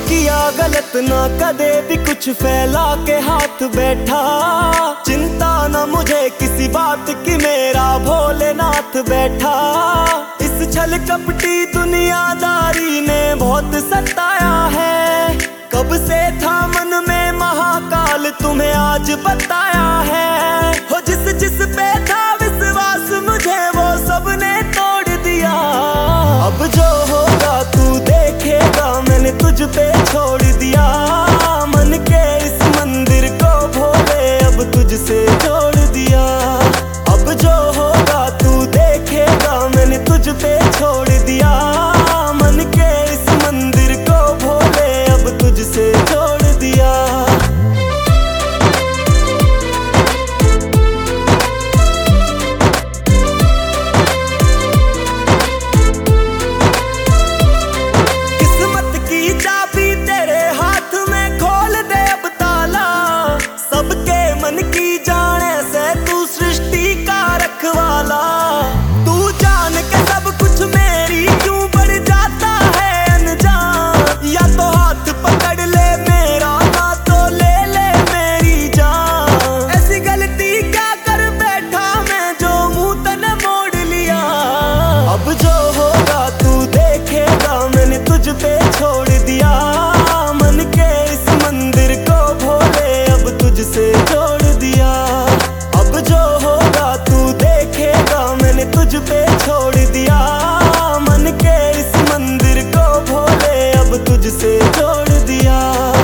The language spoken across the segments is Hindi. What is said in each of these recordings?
किया गलत ना कदे भी कुछ फैला के हाथ बैठा। चिंता ना मुझे किसी बात की, मेरा भोलेनाथ बैठा। इस छल कपटी दुनियादारी ने बहुत सताया है। कब से था मन में महाकाल, तुम्हें आज बताया है। हो जिस जिस पे था विश्वास मुझे, वो सबने तोड़ दिया। अब जो होगा तू देखेगा, मैंने तुझ पे छोड़ दिया। मन के इस मंदिर को भोले अब तुझसे जोड़ दिया। अब जो होगा तू देखेगा, मैंने तुझ पे छोड़ दिया। मन के इस मंदिर को भोले अब तुझसे जोड़ दिया। तुझ पे छोड़ दिया। मन के इस मंदिर को भोले अब तुझसे जोड़ दिया। अब जो होगा तू देखेगा, मैंने तुझ पे छोड़ दिया। मन के इस मंदिर को भोले अब तुझसे जोड़ दिया।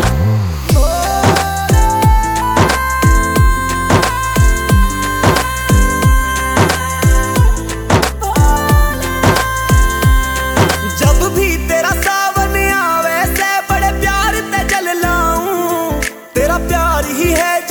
जब भी तेरा सावन आवे से बड़े प्यार ते जल लाऊं। तेरा प्यार ही है